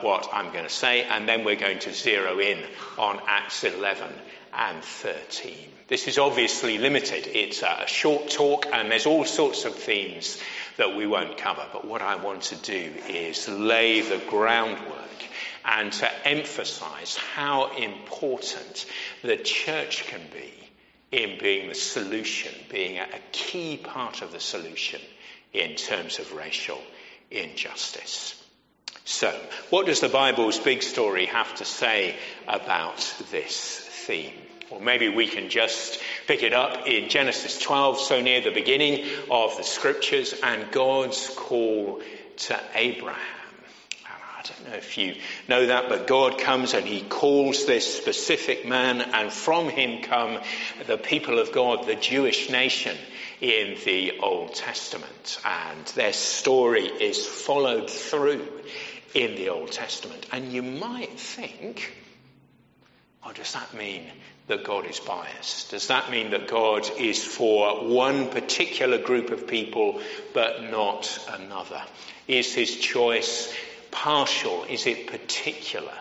what I'm going to say, and then we're going to zero in on Acts 11 and 13. This is obviously limited. It's a short talk, and there's all sorts of themes that we won't cover. But what I want to do is lay the groundwork and to emphasize how important the church can be in being the solution, being a key part of the solution in terms of racial injustice. So, what does the Bible's big story have to say about this theme? Or maybe we can just pick it up in Genesis 12, so near the beginning of the scriptures, and God's call to Abraham. I don't know if you know that, but God comes and he calls this specific man, and from him come the people of God, the Jewish nation in the Old Testament. And their story is followed through in the Old Testament. And you might think, oh, does that mean that God is biased? Does that mean that God is for one particular group of people but not another? Is his choice partial? Is it particular?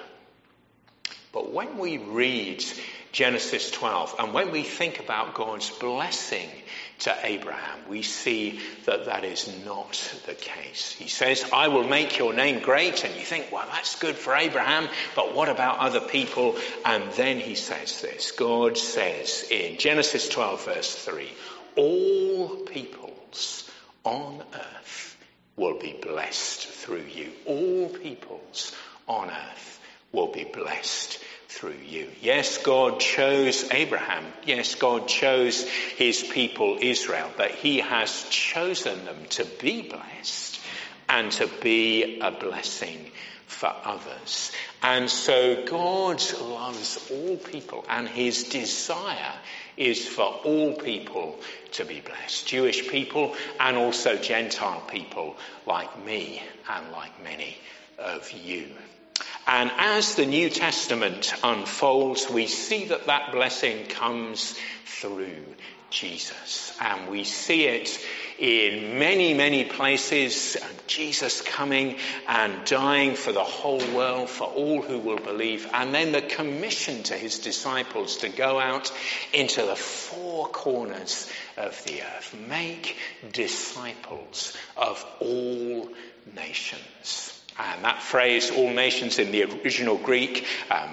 But when we read Genesis 12 and when we think about God's blessing to Abraham, we see that that is not the case. He says, I will make your name great. And you think, well, that's good for Abraham, but what about other people? And then he says this. God says in Genesis 12 verse 3, all peoples on earth will be blessed through you. All peoples on earth will be blessed through you. Yes, God chose Abraham. Yes, God chose his people Israel, but he has chosen them to be blessed and to be a blessing for others. And so God loves all people, and his desire is for all people to be blessed. Jewish people and also Gentile people like me and like many of you. And as the New Testament unfolds, we see that that blessing comes through Jesus. And we see it in many, many places. Jesus coming and dying for the whole world, for all who will believe. And then the commission to his disciples to go out into the four corners of the earth. Make disciples of all nations. And that phrase, all nations, in the original Greek,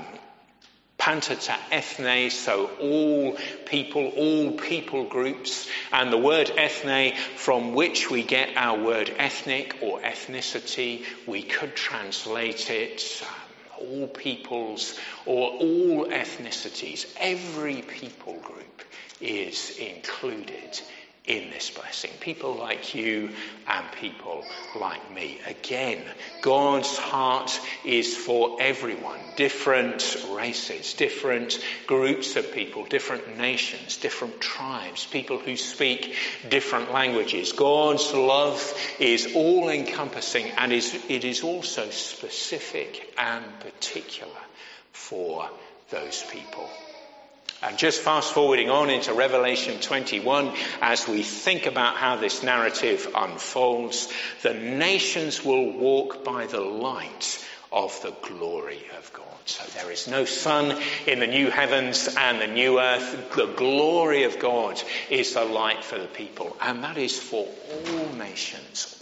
panta to ethne, so all people groups. And the word ethne, from which we get our word ethnic or ethnicity, we could translate it all peoples or all ethnicities. Every people group is included in this blessing. People like you and people like me. Again, God's heart is for everyone. Different races, different groups of people, different nations, different tribes, people who speak different languages. God's love is all-encompassing, and it is also specific and particular for those people. And just fast forwarding on into Revelation 21, as we think about how this narrative unfolds, the nations will walk by the light of the glory of God. So there is no sun in the new heavens and the new earth. The glory of God is the light for the people. And that is for all nations,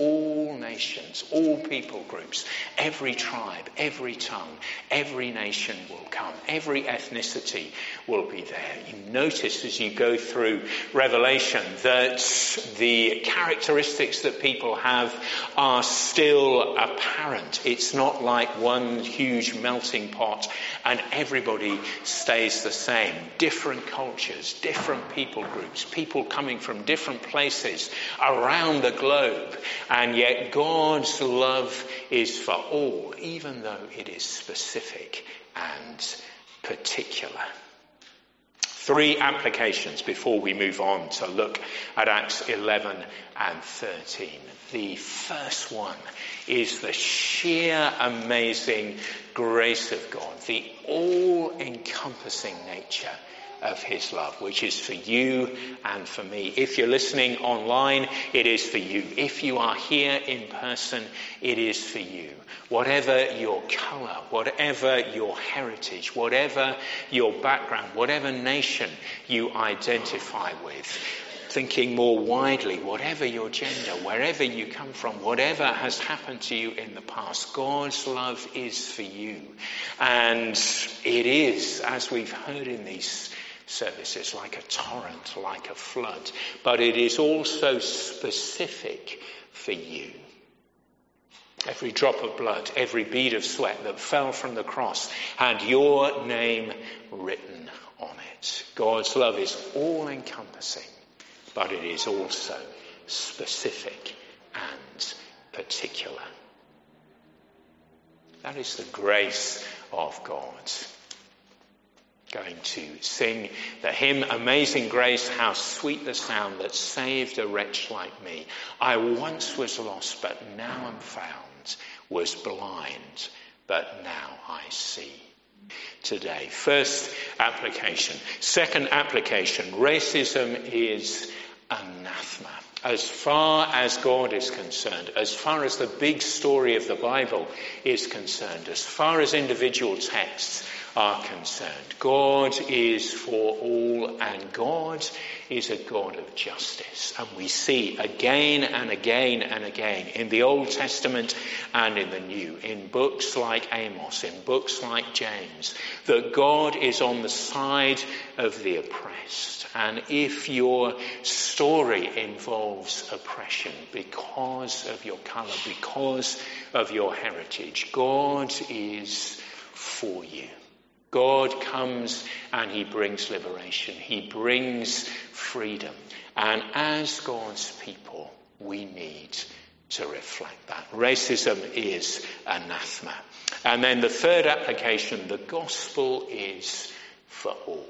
all people groups, every tribe, every tongue, every nation will come. Every ethnicity will be there. You notice as you go through Revelation that the characteristics that people have are still apparent. It's not like one huge melting pot and everybody stays the same. Different cultures, different people groups, people coming from different places around the globe. And yet God's love is for all, even though it is specific and particular. 3 applications before we move on to look at Acts 11 and 13. The first one is the sheer amazing grace of God, the all-encompassing nature of his love, which is for you and for me. If you're listening online, it is for you. If you are here in person, it is for you. Whatever your colour, whatever your heritage, whatever your background, whatever nation you identify with, thinking more widely, whatever your gender, wherever you come from, whatever has happened to you in the past, God's love is for you. And it is, as we've heard in these services, like a torrent, like a flood, but it is also specific for you. Every drop of blood, every bead of sweat that fell from the cross had your name written on it. God's love is all-encompassing, but it is also specific and particular. That is the grace of God. Going to sing the hymn, Amazing Grace, how sweet the sound that saved a wretch like me. I once was lost, but now am found, was blind, but now I see. Today, first application. Second application, racism is anathema. As far as God is concerned, as far as the big story of the Bible is concerned, as far as individual texts are concerned, God is for all, and God is a God of justice. And we see again and again and again in the Old Testament and in the New, in books like Amos, in books like James, that God is on the side of the oppressed. And if your story involves oppression because of your colour, because of your heritage, God is for you. God comes and he brings liberation. He brings freedom. And as God's people, we need to reflect that. Racism is anathema. And then the third application, the gospel is for all.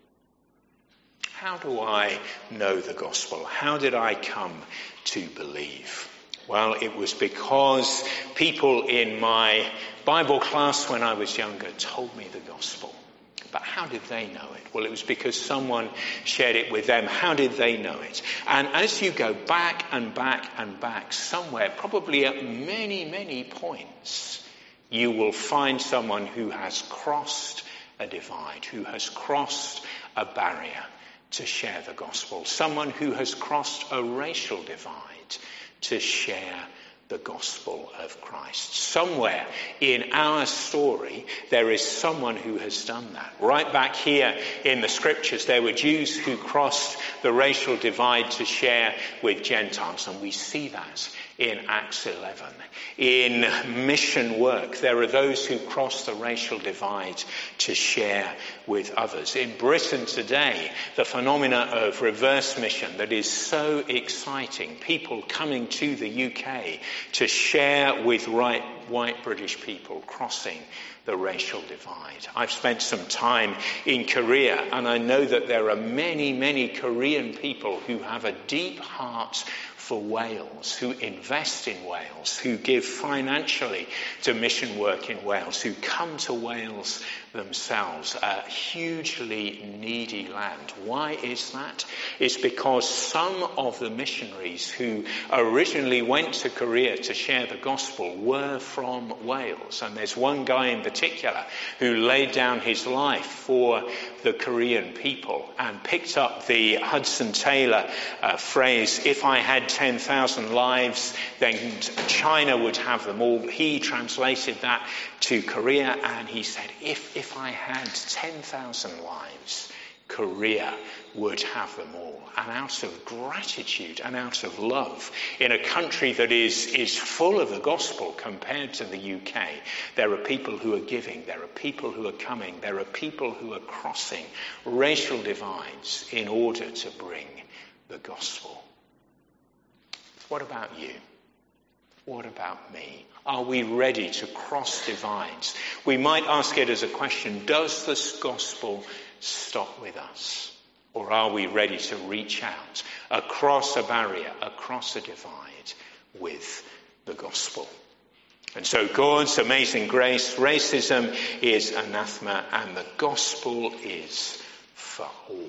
How do I know the gospel? How did I come to believe? Well, it was because people in my Bible class when I was younger told me the gospel. But how did they know it? Well, it was because someone shared it with them. How did they know it? And as you go back and back and back, somewhere, probably at many, many points, you will find someone who has crossed a divide, who has crossed a barrier to share the gospel. Someone who has crossed a racial divide to share the gospel of Christ. Somewhere in our story, there is someone who has done that. Right back here in the scriptures, there were Jews who crossed the racial divide to share with Gentiles, and we see that in Acts 11. In mission work, there are those who cross the racial divide to share with others. In Britain today, the phenomena of reverse mission that is so exciting, people coming to the UK to share with white British people, crossing the racial divide. I've spent some time in Korea, and I know that there are many, many Korean people who have a deep heart for Wales, who invest in Wales, who give financially to mission work in Wales, who come to Wales themselves, a hugely needy land. Why is that? It's because some of the missionaries who originally went to Korea to share the gospel were from Wales. And there's one guy in particular who laid down his life for the Korean people and picked up the Hudson Taylor phrase, if I had 10,000 lives, then China would have them all. He translated that to Korea and he said, if I had 10,000 lives, Korea would have them all. And out of gratitude and out of love, in a country that is full of the gospel compared to the UK, there are people who are giving, there are people who are coming, there are people who are crossing racial divides in order to bring the gospel. What about you? What about me? Are we ready to cross divides? We might ask it as a question, does this gospel stop with us? Or are we ready to reach out across a barrier, across a divide with the gospel? And so God's amazing grace, racism is anathema, and the gospel is for all.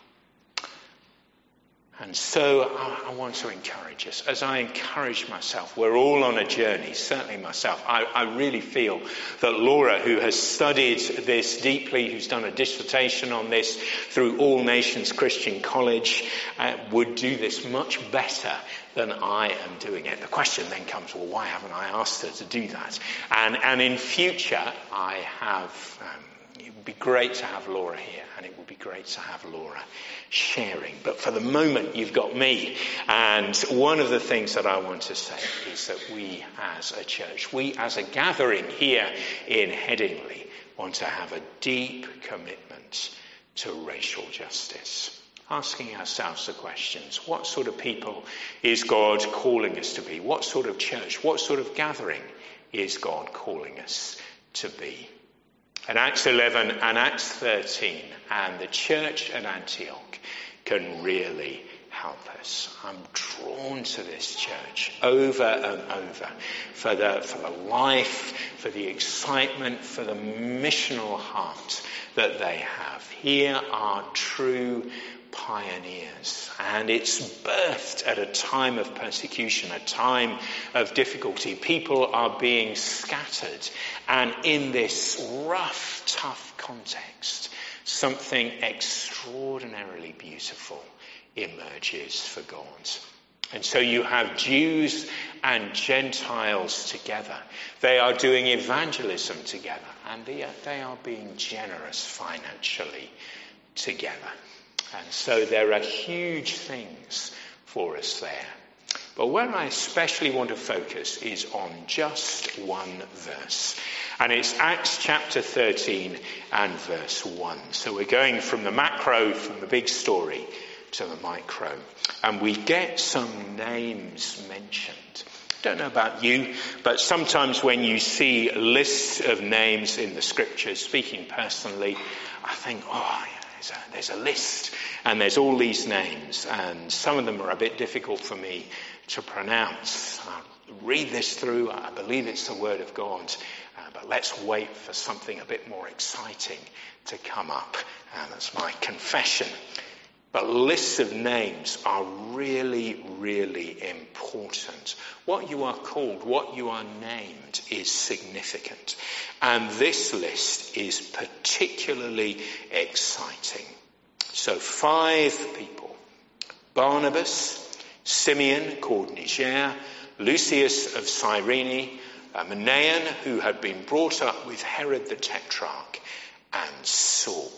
And so I want to encourage us. As I encourage myself, we're all on a journey, certainly myself. I really feel that Laura, who has studied this deeply, who's done a dissertation on this through All Nations Christian College, would do this much better than I am doing it. The question then comes, well, why haven't I asked her to do that? And in future, it would be great to have Laura here, and it would be great to have Laura sharing. But for the moment, you've got me. And one of the things that I want to say is that we as a church, we as a gathering here in Headingley, want to have a deep commitment to racial justice. Asking ourselves the questions, what sort of people is God calling us to be? What sort of church, what sort of gathering is God calling us to be? And Acts 11 and Acts 13 and the church at Antioch can really help us. I'm drawn to this church over and over for the life, for the excitement, for the missional heart that they have. Here are true pioneers, and it's birthed at a time of persecution, a time of difficulty. People are being scattered, and in this rough, tough context, something extraordinarily beautiful emerges for God. And so you have Jews and Gentiles together. They are doing evangelism together, and they are being generous financially together. And so there are huge things for us there. But where I especially want to focus is on just one verse. And it's Acts chapter 13 and verse 1. So we're going from the macro, from the big story, to the micro. And we get some names mentioned. I don't know about you, but sometimes when you see lists of names in the scriptures, speaking personally, I think, there's a list, and there's all these names, and some of them are a bit difficult for me to pronounce. I'll read this through. I believe it's the word of God, but let's wait for something a bit more exciting to come up. And that's my confession. But lists of names are really, really important. What you are called, what you are named is significant. And this list is particularly exciting. So 5 people: Barnabas, Simeon, called Niger, Lucius of Cyrene, Manaen, who had been brought up with Herod the Tetrarch, and Saul.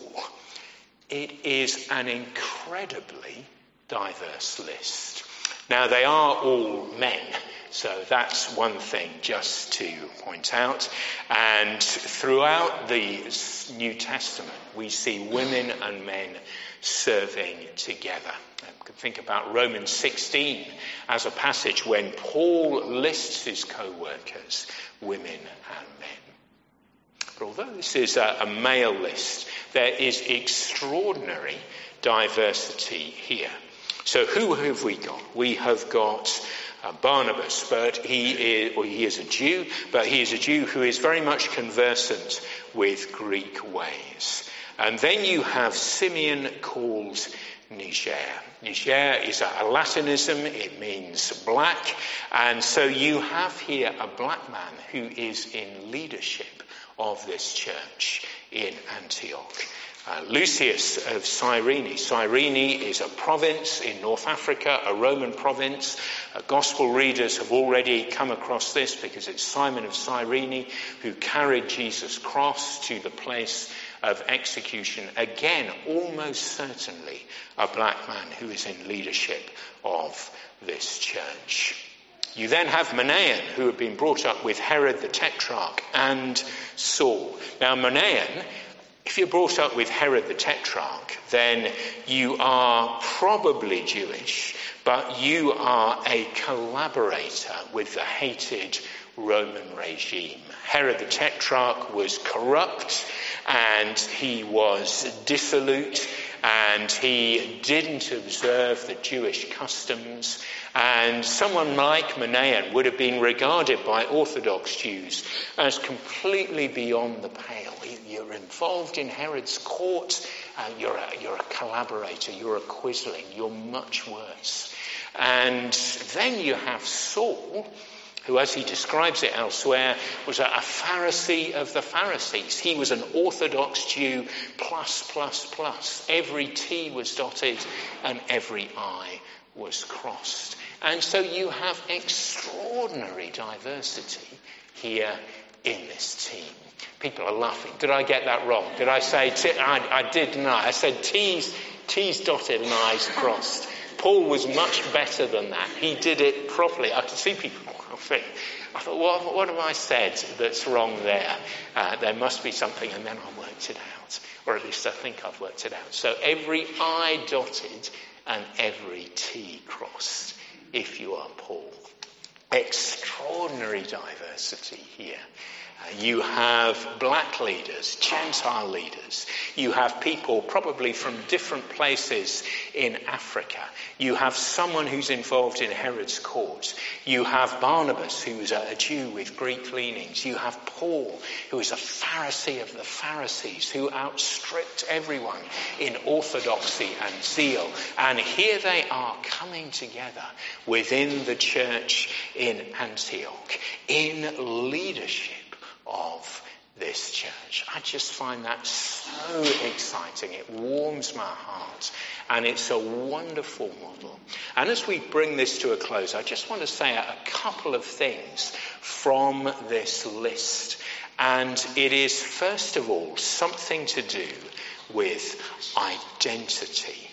It is an incredibly diverse list. Now, they are all men, so that's one thing just to point out. And throughout the New Testament, we see women and men serving together. You can think about Romans 16 as a passage when Paul lists his co-workers, women and men. But although this is a male list, there is extraordinary diversity here. So who have we got? We have got Barnabas, but he is a Jew, but he is a Jew who is very much conversant with Greek ways. And then you have Simeon, called Niger. Niger is a Latinism, it means black, and so you have here a black man who is in leadership of this church in Antioch. Lucius of Cyrene. Cyrene is a province in North Africa, a Roman province. Gospel readers have already come across this because it's Simon of Cyrene who carried Jesus' cross to the place of execution. Again, almost certainly a black man who is in leadership of this church. You then have Manaen, who had been brought up with Herod the Tetrarch, and Saul. Now, Manaen, if you're brought up with Herod the Tetrarch, then you are probably Jewish, but you are a collaborator with the hated Roman regime. Herod the Tetrarch was corrupt, and he was dissolute, and he didn't observe the Jewish customs. And someone like Manaen would have been regarded by Orthodox Jews as completely beyond the pale. You're involved in Herod's court, you're a collaborator, you're a quisling, you're much worse. And then you have Saul, who, as he describes it elsewhere, was a Pharisee of the Pharisees. He was an Orthodox Jew plus. Every T was dotted and every I was crossed. And so you have extraordinary diversity here in this team. People are laughing. Did I get that wrong? Did I say I did, didn't I? I said T's dotted and I's crossed. Paul was much better than that. He did it properly. I could see people laughing. I thought, what have I said that's wrong there? There must be something, and then I worked it out. Or at least I think I've worked it out. So every I dotted and every T crossed, if you are Paul. Extraordinary diversity here. You have black leaders, Gentile leaders. You have people probably from different places in Africa. You have someone who's involved in Herod's court. You have Barnabas, who's a Jew with Greek leanings. You have Paul, who is a Pharisee of the Pharisees, who outstripped everyone in orthodoxy and zeal. And here they are coming together within the church in Antioch in leadership of this church. I just find that so exciting. It warms my heart, and it's a wonderful model. And as we bring this to a close, I just want to say a couple of things from this list. And it is, first of all, something to do with identity.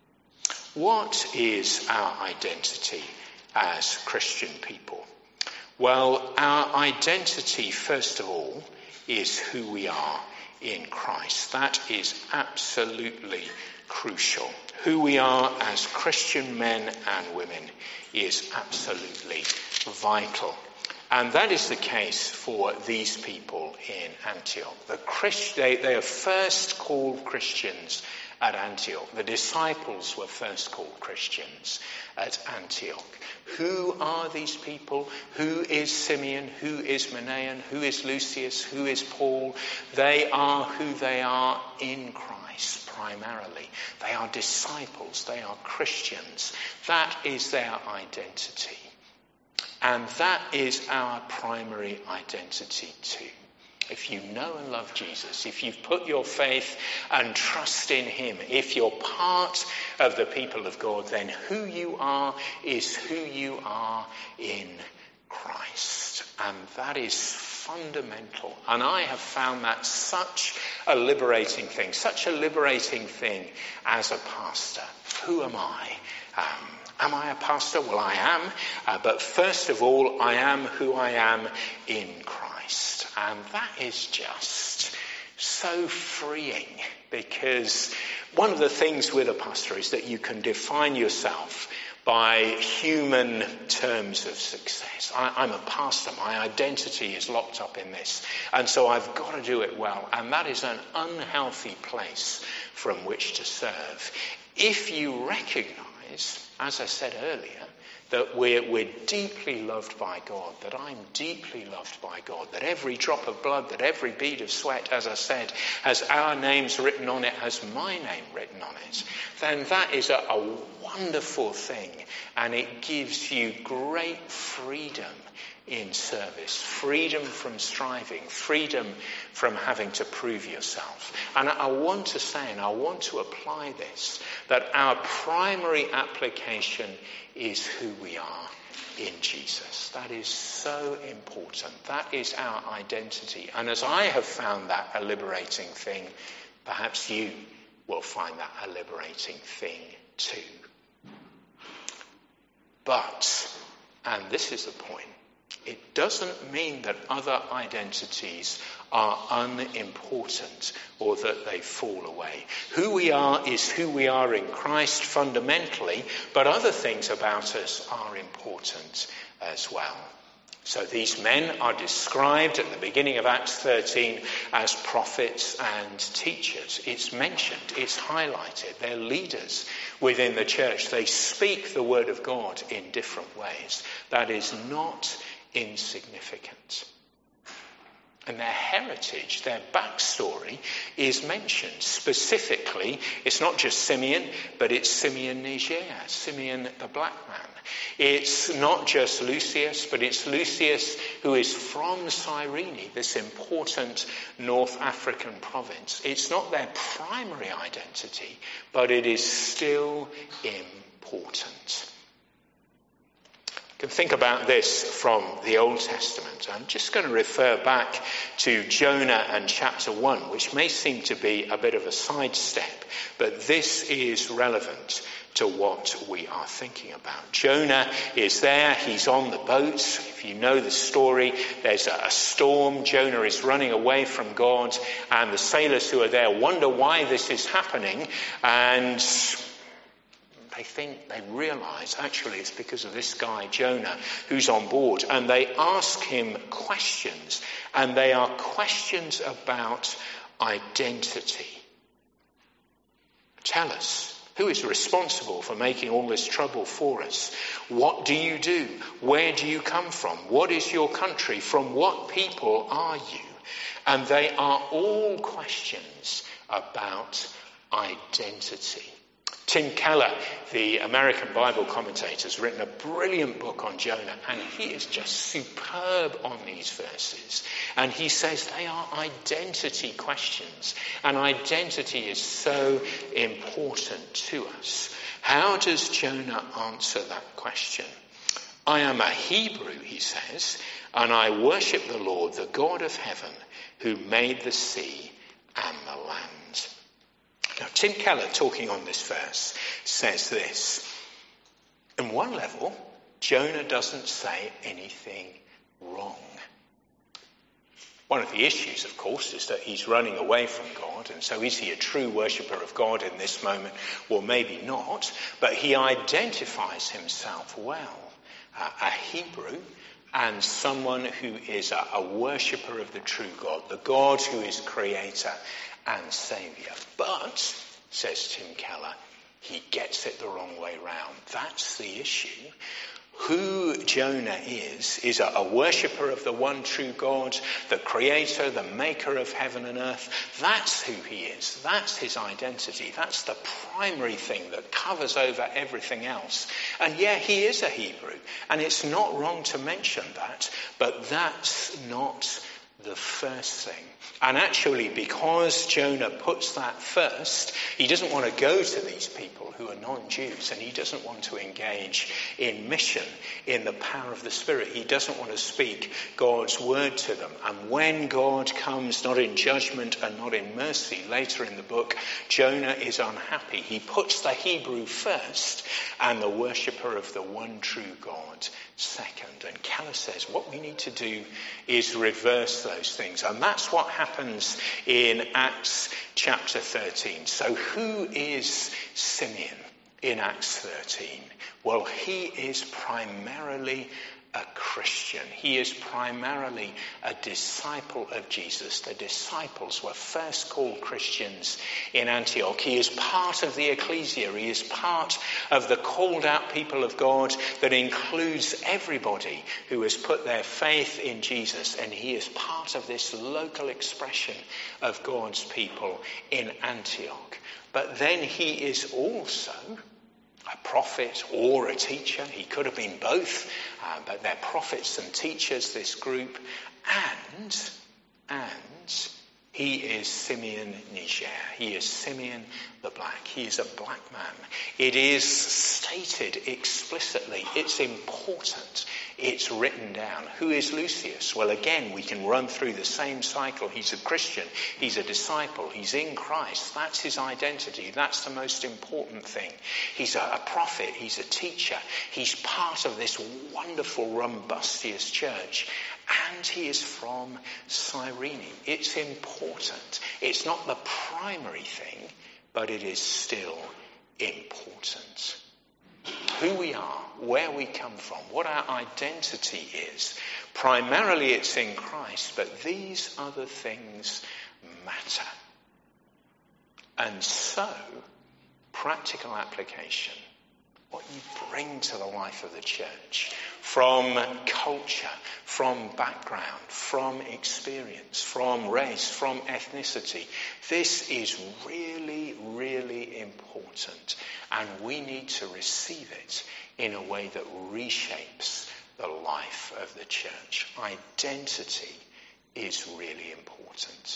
What is our identity as Christian people? Well, our identity, first of all, is who we are in Christ. That is absolutely crucial. Who we are as Christian men and women is absolutely vital. And that is the case for these people in Antioch. They are first called Christians at Antioch. The disciples were first called Christians at Antioch. Who are these people? Who is Simeon? Who is Manaen? Who is Lucius? Who is Paul? They are who they are in Christ primarily. They are disciples. They are Christians. That is their identity. And that is our primary identity too. If you know and love Jesus, if you've put your faith and trust in him, if you're part of the people of God, then who you are is who you are in Christ. And that is fundamental. And I have found that such a liberating thing as a pastor. Who am I? Am I a pastor? Well, I am. But first of all, I am who I am in Christ. And that is just so freeing, because one of the things with a pastor is that you can define yourself by human terms of success. I'm a pastor. My identity is locked up in this. And so I've got to do it well. And that is an unhealthy place from which to serve. If you recognize, as I said earlier, that we're deeply loved by God, that I'm deeply loved by God, that every drop of blood, that every bead of sweat, as I said, has our names written on it, has my name written on it, then that is a wonderful thing, and it gives you great freedom in service, freedom from striving, freedom from having to prove yourself. And I want to say, and I want to apply this, that our primary application is who we are in Jesus. That is so important. That is our identity. And as I have found that a liberating thing, perhaps you will find that a liberating thing too. But, and this is the point, it doesn't mean that other identities are unimportant or that they fall away. Who we are is who we are in Christ fundamentally, but other things about us are important as well. So these men are described at the beginning of Acts 13 as prophets and teachers. It's mentioned, it's highlighted. They're leaders within the church. They speak the word of God in different ways. That is not insignificant. And their heritage, their backstory is mentioned. Specifically, it's not just Simeon, but it's Simeon Niger, Simeon the black man. It's not just Lucius, but it's Lucius who is from Cyrene, this important North African province. It's not their primary identity, but it is still important. You can think about this from the Old Testament. I'm just going to refer back to Jonah and chapter 1, which may seem to be a bit of a sidestep, but this is relevant to what we are thinking about. Jonah is there, he's on the boat. If you know the story, there's a storm. Jonah is running away from God, and the sailors who are there wonder why this is happening, and they realise actually it's because of this guy Jonah who's on board, and they ask him questions, and they are questions about identity. Tell us, who is responsible for making all this trouble for us? What do you do? Where do you come from? What is your country? From what people are you? And they are all questions about identity. Tim Keller, the American Bible commentator, has written a brilliant book on Jonah, and he is just superb on these verses. And he says they are identity questions, and identity is so important to us. How does Jonah answer that question? I am a Hebrew, he says, and I worship the Lord, the God of heaven, who made the sea and the land. Now, Tim Keller, talking on this verse, says this. On one level, Jonah doesn't say anything wrong. One of the issues, of course, is that he's running away from God, and so is he a true worshipper of God in this moment? Well, maybe not, but he identifies himself well. A Hebrew and someone who is a worshipper of the true God, the God who is creator and saviour. But, says Tim Keller, he gets it the wrong way round. That's the issue. Who Jonah is a worshipper of the one true God, the creator, the maker of heaven and earth. That's who he is. That's his identity. That's the primary thing that covers over everything else. And yeah, he is a Hebrew, and it's not wrong to mention that, but that's not the first thing. And actually, because Jonah puts that first, he doesn't want to go to these people who are non-Jews, and he doesn't want to engage in mission in the power of the Spirit. He doesn't want to speak God's word to them. And when God comes, not in judgment and not in mercy, later in the book, Jonah is unhappy. He puts the Hebrew first and the worshipper of the one true God second. And Keller says what we need to do is reverse those things. And that's what happens in Acts chapter 13. So who is Simeon in Acts 13? Well, he is primarily a Christian. He is primarily a disciple of Jesus. The disciples were first called Christians in Antioch. He is part of the ecclesia. He is part of the called out people of God that includes everybody who has put their faith in Jesus. And he is part of this local expression of God's people in Antioch. But then he is also a prophet or a teacher. He could have been both, but they're prophets and teachers, this group. And he is Simeon Niger. He is Simeon the Black. He is a black man. It is stated explicitly. It's important. It's written down. Who is Lucius? Well, again, we can run through the same cycle. He's a Christian. He's a disciple. He's in Christ. That's his identity. That's the most important thing. He's a prophet. He's a teacher. He's part of this wonderful, rumbustious church. And he is from Cyrene. It's important. It's not the primary thing, but it is still important. who we are, where we come from, what our identity is. Primarily it's in Christ, but these other things matter. And so, practical application, what you bring to the life of the church, from culture, from background, from experience, from race, from ethnicity. This is really, really important, and we need to receive it in a way that reshapes the life of the church. Identity is really important.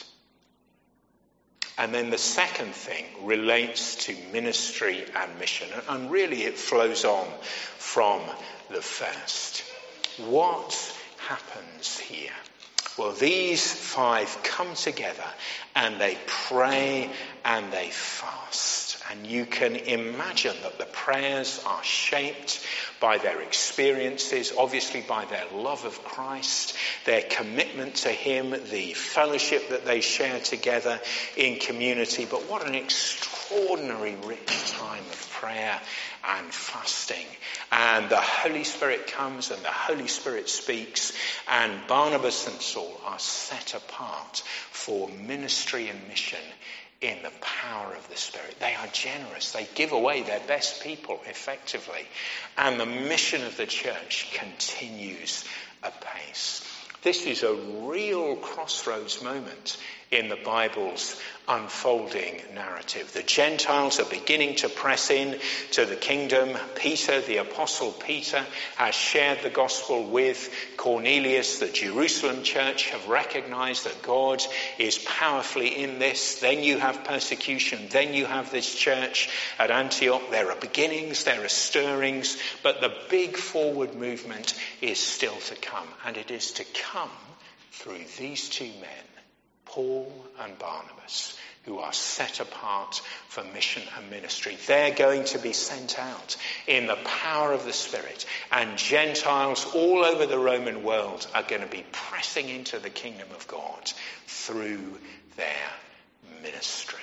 And then the second thing relates to ministry and mission. And really it flows on from the first. What happens here? Well, these 5 come together and they pray and they fast. And you can imagine that the prayers are shaped by their experiences, obviously by their love of Christ, their commitment to him, the fellowship that they share together in community. But what an extraordinary rich time of prayer and fasting. And the Holy Spirit comes and the Holy Spirit speaks, and Barnabas and Saul are set apart for ministry and mission in the power of the Spirit. They are generous. They give away their best people effectively. And the mission of the church continues apace. This is a real crossroads moment in the Bible's unfolding narrative. The Gentiles are beginning to press in to the kingdom. Peter, the Apostle Peter, has shared the gospel with Cornelius. The Jerusalem church have recognized that God is powerfully in this. Then you have persecution. Then you have this church at Antioch. There are beginnings, there are stirrings, but the big forward movement is still to come. And it is to come through these 2 men, Paul and Barnabas, who are set apart for mission and ministry. They're going to be sent out in the power of the Spirit, and Gentiles all over the Roman world are going to be pressing into the kingdom of God through their ministry.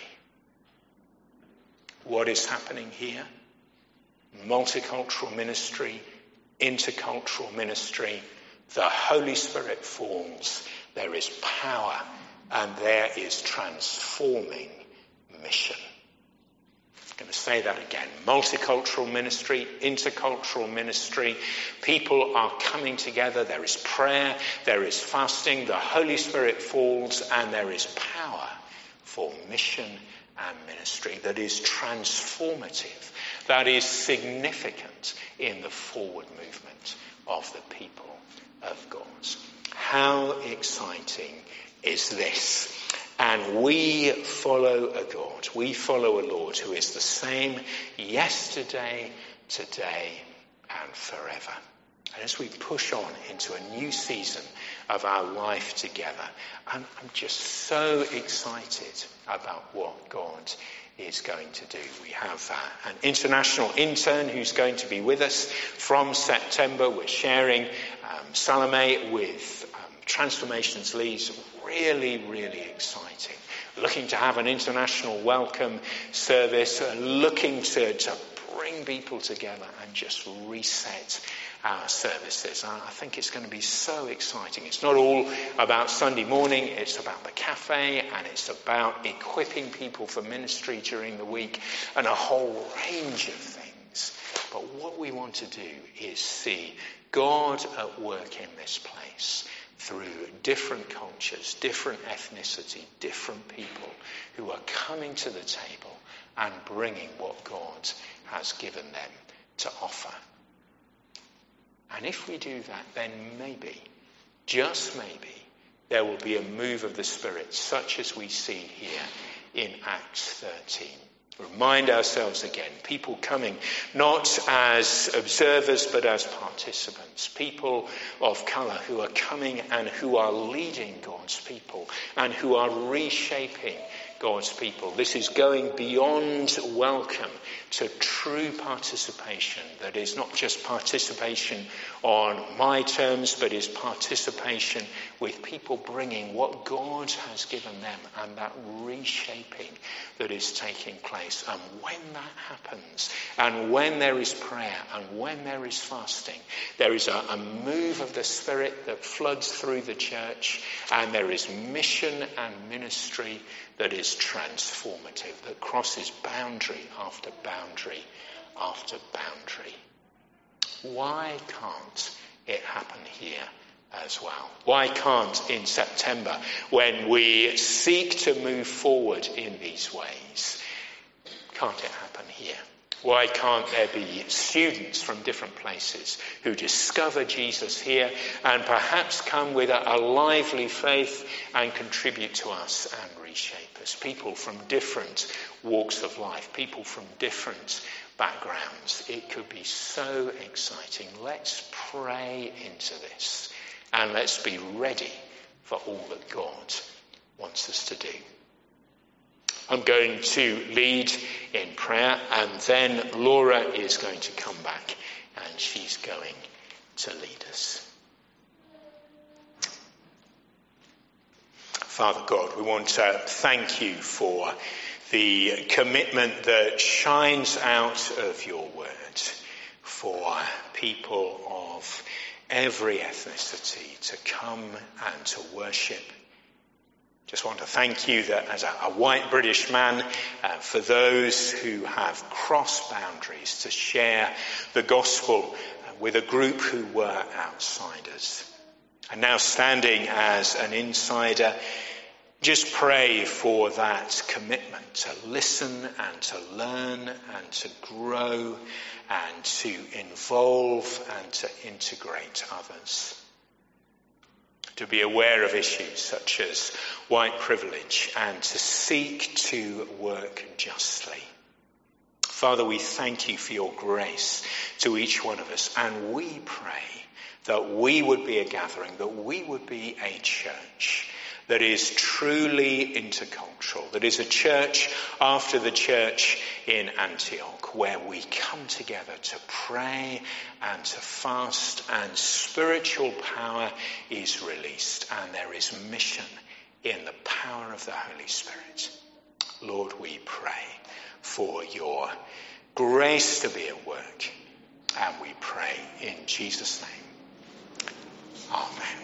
What is happening here? Multicultural ministry, intercultural ministry. The Holy Spirit falls. There is power. And there is transforming mission. I'm going to say that again. Multicultural ministry, intercultural ministry. People are coming together. There is prayer. There is fasting. The Holy Spirit falls. And there is power for mission and ministry that is transformative. That is significant in the forward movement of the people of God. How exciting is this? And we follow a God, we follow a Lord who is the same yesterday, today, and forever. And as we push on into a new season of our life together, I'm just so excited about what God is going to do. We have an international intern who's going to be with us from September. We're sharing Salome with Transformations Leeds. Really, really exciting. Looking to have an international welcome service, looking to bring people together and just reset our services. I think it's going to be so exciting. It's not all about Sunday morning, it's about the cafe, and it's about equipping people for ministry during the week, and a whole range of things. But what we want to do is see God at work in this place through different cultures, different ethnicity, different people who are coming to the table and bringing what God has given them to offer. And if we do that, then maybe, just maybe, there will be a move of the Spirit such as we see here in Acts 13. Remind ourselves again, people coming not as observers but as participants, people of colour who are coming and who are leading God's people and who are reshaping God's people. This is going beyond welcome to true participation. That is not just participation on my terms, but is participation with people bringing what God has given them and that reshaping that is taking place. And when that happens, and when there is prayer, and when there is fasting, there is a move of the Spirit that floods through the church, and there is mission and ministry that is transformative, that crosses boundary after boundary after boundary. Why can't it happen here as well? Why can't in September, when we seek to move forward in these ways, can't it happen here? Why can't there be students from different places who discover Jesus here and perhaps come with a lively faith and contribute to us and reshape us? People from different walks of life, people from different backgrounds. It could be so exciting. Let's pray into this and let's be ready for all that God wants us to do. I'm going to lead in prayer, and then Laura is going to come back and she's going to lead us. Father God, we want to thank you for the commitment that shines out of your word for people of every ethnicity to come and to worship. Just want to thank you that as a white British man, for those who have crossed boundaries to share the gospel with a group who were outsiders. And now standing as an insider, just pray for that commitment to listen and to learn and to grow and to involve and to integrate others. To be aware of issues such as white privilege and to seek to work justly. Father, we thank you for your grace to each one of us, and we pray that we would be a gathering, that we would be a church that is truly intercultural, that is a church after the church in Antioch, where we come together to pray and to fast, and spiritual power is released, and there is mission in the power of the Holy Spirit. Lord, we pray for your grace to be at work, and we pray in Jesus' name. Amen.